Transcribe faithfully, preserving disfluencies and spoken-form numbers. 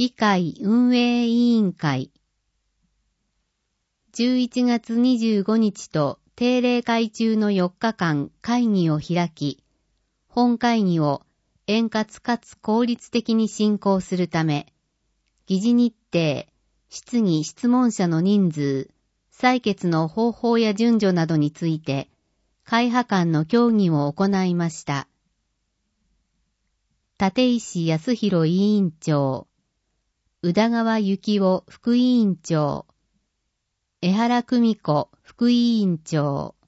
議会運営委員会。じゅういちがつにじゅうごにちと定例会中のよっかかん会議を開き、本会議を円滑かつ効率的に進行するため、議事日程、質疑質問者の人数、採決の方法や順序などについて、会派間の協議を行いました。立石康弘委員長、宇田川幸夫副委員長、江原久美子副委員長、